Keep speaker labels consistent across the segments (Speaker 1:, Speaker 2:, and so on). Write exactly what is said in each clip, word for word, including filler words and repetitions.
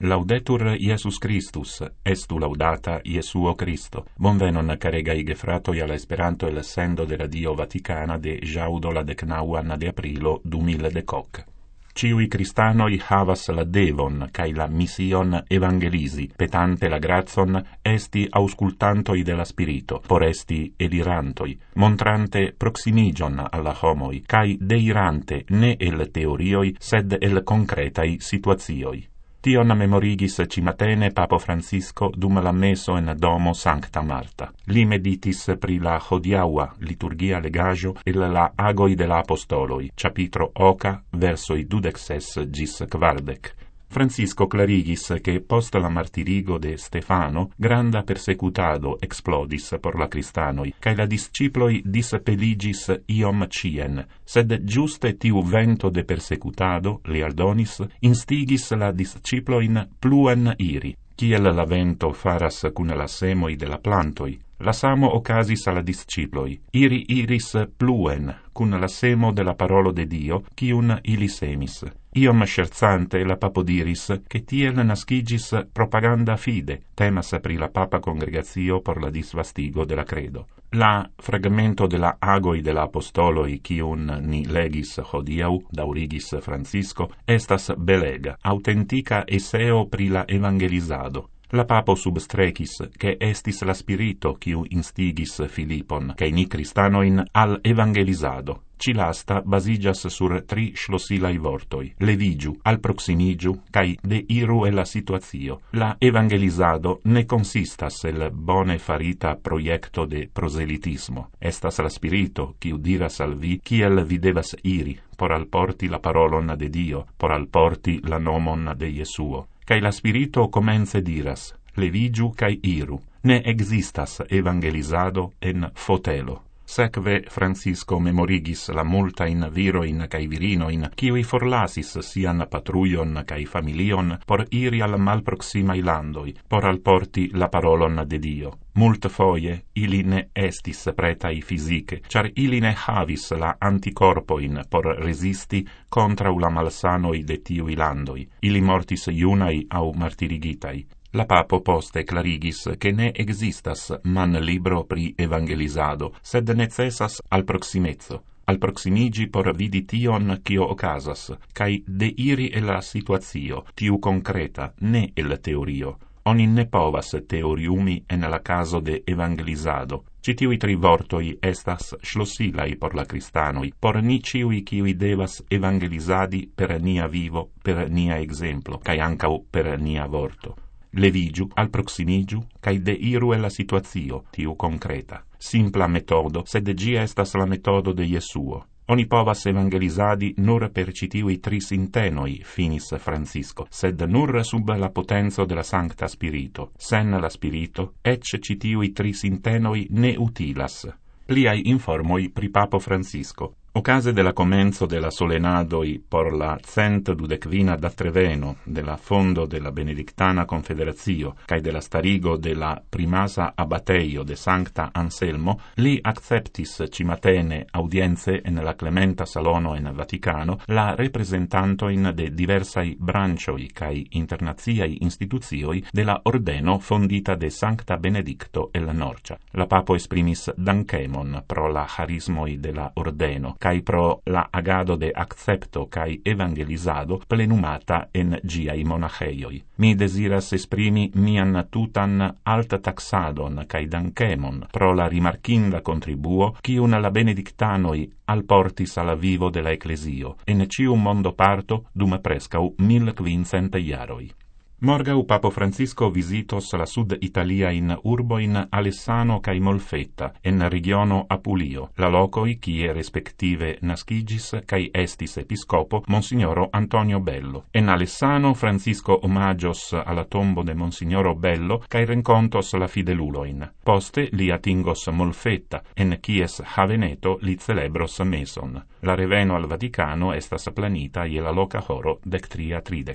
Speaker 1: Laudetur Iesus Christus, estu laudata Iesuo Christo. Bonvenon caregai gefratoi alla Esperanto el sendo de Radio Vaticana de jaudo la decnauan de aprilo du mille decoc. Ciui Christanoi havas la devon, cae la mission evangelisi, petante la grazon, esti auscultantoi de la Spirito, por esti elirantoi, montrante proximigion alla homoi, cae deirante ne el teorioi, sed el concretai situazioi. Tion memorigis cimatene Papo Francisco dum la meso en domo Sancta Marta. Li meditis pri la hodiaua liturgia legajo el la agoi de la apostoloi, capitro oca, versoi dudexes gis quardec. Francisco clarigis che post la martirigo de Stefano granda persecutado explodis por la Christanoi, cae la disciploi dispeligis iom cien, sed giuste tiu vento de persecutado, li aldonis, instigis la disciploin pluen iri, kiel la vento faras cun la semoi de la plantoi. La samo ocasis alla disciploi, iri iris pluen, cun la semo de la parolo de Dio, cium ili semis. Iom scherzante la papo diris che tiel nascigis propaganda fide, temas pri la papa congregatio por la disvastigo de la credo. La fragmento de la agoi de la apostoloi cium ni legis hodiau, daurigis Francisco, estas belega, autentica esseo pri la evangelizado. La papo substrecis che estis la spirito quiu instigis Filipon, che ni Christanoin al evangelizado. Ci lasta basigas sur tri schlossilai vortoi, levigiu, al proximigiu, cae de iru e la situazio. La evangelizado ne consistas el bone farita proiecto de proselitismo. Estas la spirito quiu diras al vi, kiel vi devas iri, por alporti la parolon de Dio, por alporti la nomon de Jesuo. Cae la spirito comence diras, levigiu cae iru, ne existas evangelizado en fotelo. Secve Francisco memorigis la multain viroin cae virinoin, kiui forlasis sian patruion cae familion por iri al malproximai landoi, por alporti la parolon de Dio. Mult foie ili ne estis pretai fisiche, char ili ne havis la anticorpoin por resisti contra la malsanoi de tiui landoi. Ili mortis iunai au martirigitai. La papo poste clarigis che ne existas man libro pri evangelizado, sed necessas al proximezzo, al proximigi por vidi tion cio ocasas, cae deiri e la situazio, tiu concreta, ne el teorio. Oni ne povas teoriumi en la caso de evangelizado. Citiui tri vortoi estas schlossilai por la Christanoi, por ni ciui ciui devas evangelizadi per nia vivo, per nia exemplo, cae ancau per nia vorto. Levigiu, al proximigiu, cae deiru e la situazio, tiu concreta. Simpla metodo, sed gi estas la metodo de Jesuo. Oni povas evangelizadi nur per citiui tris intenoi, finis Francisco, sed nur sub la potenzo de la Sancta Spirito. Sen la Spirito, ec citiui tris intenoi ne utilas. Pliai informoi pri Papo Francisco. Ocase de la comenzo de la solenadoi por la cent dudecvina d'atreveno de la fondo de la Benedictana Confederazio cae de la starigo de la primasa abateio de Sancta Anselmo, li acceptis cimatene audienze en la Clementa Salono en Vaticano la representantoin de diversai brancioi cae internaziai instituzioi de la ordeno fondita de Sancta Benedicto el Norcia. La papo esprimis dankemon pro la charismoi de la ordeno, cae pro la agado de accepto cae evangelizado plenumata en giai monacheioi. Mi desiras esprimi mian tutan alta taxadon cae dankemon pro la rimarkinda contribuo cium la benedictanoi alportis alla vivo de la Ecclesio, en cium mondo parto dum prescau mil quincent iaroi. Morgau Papo Francisco visitos la sud-Italia in urboin Alessano cae Molfetta, en regiono Apulio, la locoi cie respective nascigis cae estis episcopo Monsignoro Antonio Bello. En Alessano Francisco omagios alla tombo de Monsignoro Bello cae rencontos la fideluloin. Poste li atingos Molfetta, en cies haveneto li celebros meson. La reveno al Vaticano estas planita je la loca horo dectria tridec.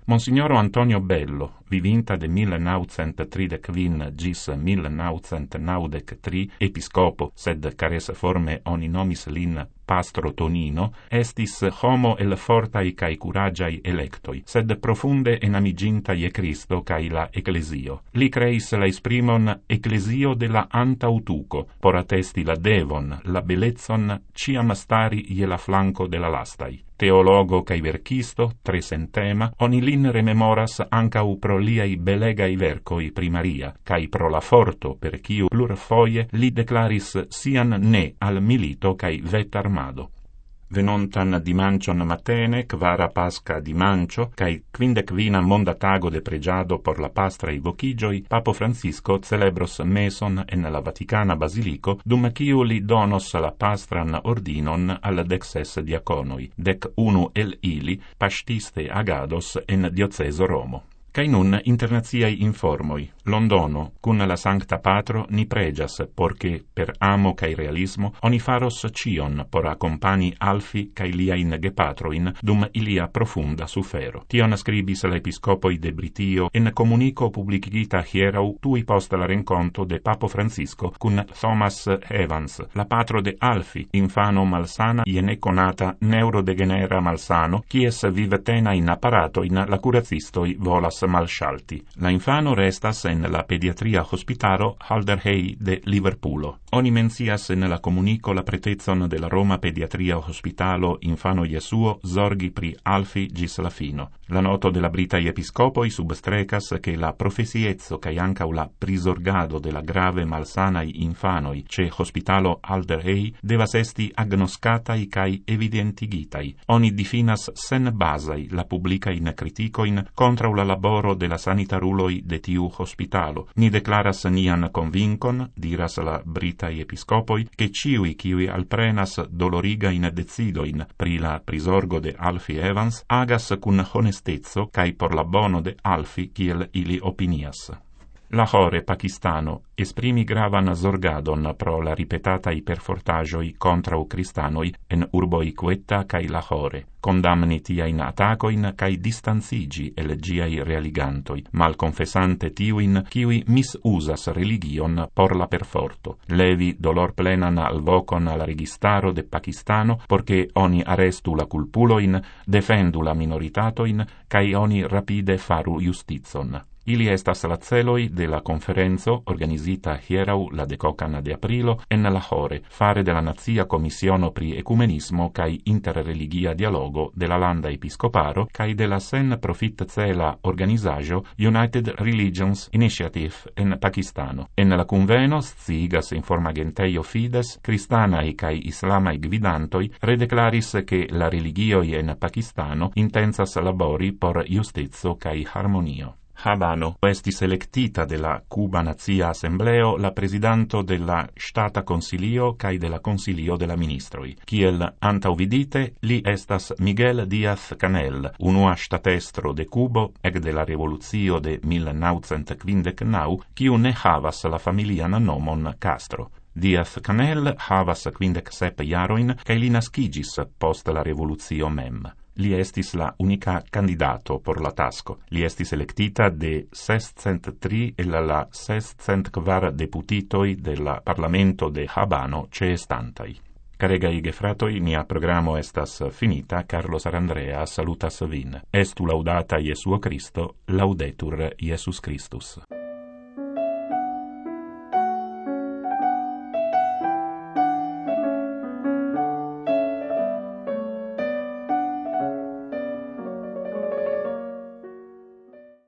Speaker 1: Monsignoro Antonio Bello, vivinta de millenaŭcent tridekvin gis millenaŭcentnaŭdek tri, episcopo, sed cares forme oni nomis lin Pastro Tonino, estis homo el fortai cae curagiai electoi, sed profunde enamiginta je Cristo cae la Ecclesio. Li creis la esprimon Ecclesio de la antautuco, por attesti la devon, la bellezon, ciam stari je la flanco de la lastai. Teologo cae verkisto, tre sentema, oni lin rememoras ancau pro liai belegai vercoi pri Maria, cae pro la forto per ciu plurfoje li declaris sian ne al milito cae vet armado. Venontan dimancion matene, quara pasca dimancio, cae quindecvina monda tago de pregiado por la pastrae vocigioi, Papo Francisco celebros meson en la Vaticana Basilico, dum ciu li donos la pastran ordinon al dexes diaconoi, dec unu el ili pastiste agados en dioceso Romo. Cai nun internaziai informoi. Londono, cun la Sancta Patro, ni pregias, porche per amo cae realismo, oni faros cion por accompani Alfi cae liain gepatroin dum ilia profunda sufero. Tion scribis l'episcopoi de Britio en comunico publicita hierau tui post la renconto de Papo Francisco cun Thomas Evans, la patro de Alfi, infano malsana ie neconata neurodegenera malsano, quies vivetena in apparato in la curazistoi volas malshalti. La infano restas en la pediatria hospitalo Halderhey de Liverpoolo. Oni mencias en la comunico la pretezon de la Roma pediatria hospitalo infano Jesuo zorgi pri Alfi gis la fino. La noto de la Britai episcopoi substrecas che la profesiezzo cae ancau la prisorgado de la grave malsanai infanoi ce hospitalo Halderhey devas esti agnoscatai cae evidentigitai. Oni difinas sen basai la publicain criticoin contra la laboro de la sanitaruloi de tiu hospitalo. Ni declaras nian convincon, diras la Britai episcopoi, che ciui ciui alprenas dolorigain decidoin pri la prisorgo de Alfi Evans agas cun honestezzo cae por la bono de Alfi kiel ili opinias. Lahore, Pakistano, esprimi gravan zorgadon pro la ripetatai perfortagioi contra u cristanoi en urboi Quetta cae Lahore. Condamni tiain atacoin cae distanzigi el giai realigantoi, mal confessante tiuin kiui misusas religion por la perforto. Levi dolor plenan al vocon al registaro de Pakistano, porche oni arrestu la culpuloin, defendu la minoritatoin, cae oni rapide faru justizon. Ili estas la celoi de la conferenzo organizita hierau la decocan de aprilo en Lahore, fare de la Nazia Commissiono pri Ecumenismo cae interreligia dialogo de la Landa Episcoparo cae de la sen profit cela organizajo United Religions Initiative en Pakistano. En la conveno sciigas informagenteio Fides, cristanae cae islamai gvidantoi redeclaris che la religioi en Pakistano intensas labori por justizzo cae harmonio. Habano estis electita de la Cuba Nazia Assembleo la presidanto de la Stata Consilio cae de la Consilio de la Ministroi. Kiel antauvidite, li estas Miguel Díaz-Canel, unua statestro de Cubo ec de la revoluzio de millenaŭcentquindeknaŭ, kiu ne havas la familian nomon Castro. Díaz-Canel havas quindec sep jaroin, cae li nascigis post la revoluzio mem. Li estis la unica candidato por la tasco. Li estis electita de sescent tri el la sescent kvar deputitoi de la Parlamento de Habano ceestantai. Caregai gefratoi, nia programo estas finita. Carlos Arandrea salutas vin. Estu laudata Jesuo Cristo, laudetur Jesus Christus.